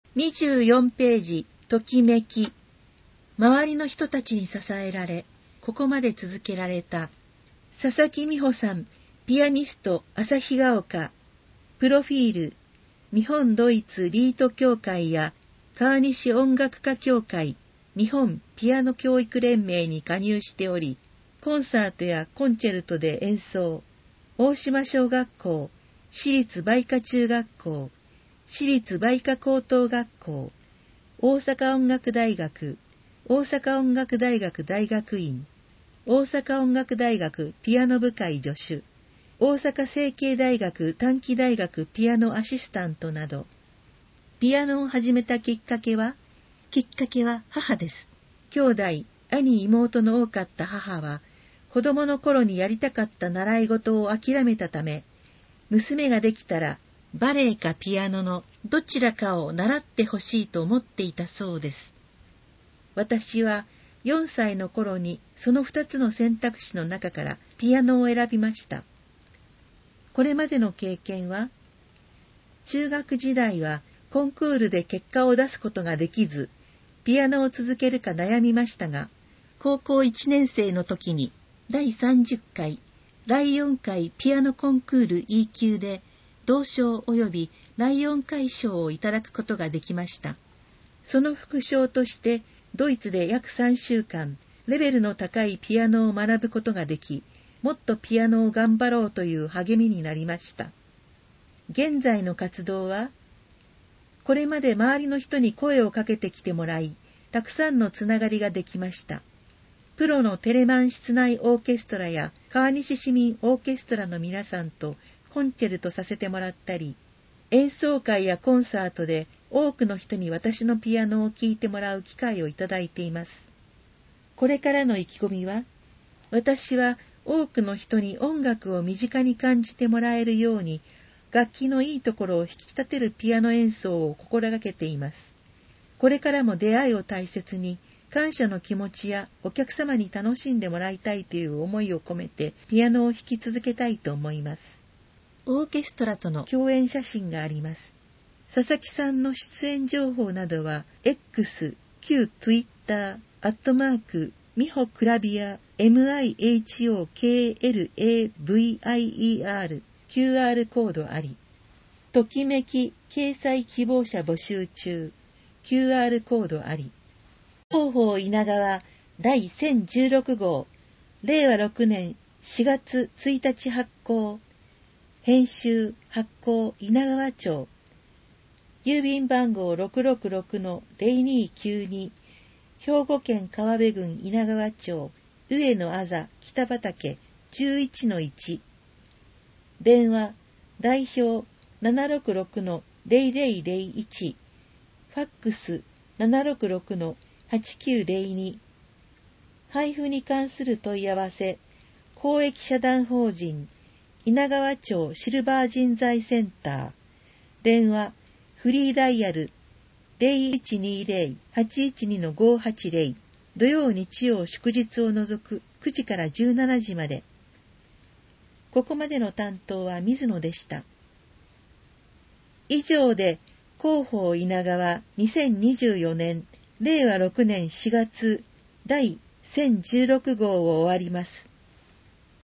24ページ、ときめき。周りの人たちに支えられ、ここまで続けられた。佐々木美穂さん、ピアニスト、旭ヶ丘。プロフィール、日本ドイツリート協会や川西音楽家協会、日本ピアノ教育連盟に加入しており、コンサートやコンチェルトで演奏。大島小学校、私立梅花中学校、私立梅花高等学校、大阪音楽大学、大阪音楽大学大学院、大阪音楽大学ピアノ部会助手、大阪成蹊大学短期大学ピアノアシスタントなど。ピアノを始めたきっかけは母です。兄弟、兄妹の多かった母は、子供の頃にやりたかった習い事を諦めたため、娘ができたらバレエかピアノのどちらかを習ってほしいと思っていたそうです。私は4歳の頃にその2つの選択肢の中からピアノを選びました。これまでの経験は、中学時代はコンクールで結果を出すことができず、ピアノを続けるか悩みましたが、高校1年生の時に第30回、第4回ピアノコンクール E 級で銅賞及び第4回賞をいただくことができました。その副賞としてドイツで約3週間、レベルの高いピアノを学ぶことができ、もっとピアノを頑張ろうという励みになりました。現在の活動は、これまで周りの人に声をかけてきてもらい、たくさんのつながりができました。プロのテレマン室内オーケストラや川西市民オーケストラの皆さんとコンチェルトさせてもらったり、演奏会やコンサートで多くの人に私のピアノを聴いてもらう機会をいただいています。これからの意気込みは、私は多くの人に音楽を身近に感じてもらえるように、楽器のいいところを引き立てるピアノ演奏を心がけています。これからも出会いを大切に、感謝の気持ちやお客様に楽しんでもらいたいという思いを込めてピアノを弾き続けたいと思います。オーケストラとの共演写真があります。佐々木さんの出演情報などは X、旧 Twitter、ミホクラビア、MIHOKLAVIER、QR コードあり。ときめき掲載希望者募集中、QR コードあり。広報稲川第1016号、令和6年4月1日発行。編集発行稲川町。郵便番号 666-0292、兵庫県川辺郡稲川町上野あざ北畠 11-1。電話代表 766-0001、ファックス 766-8902。配布に関する問い合わせ、公益社団法人稲川町シルバー人材センター。電話フリーダイヤル 0120-812-580。土曜日曜祝日を除く9時から17時まで。ここまでの担当は水野でした。以上で広報稲川2024年令和6年4月第1016号を終わります。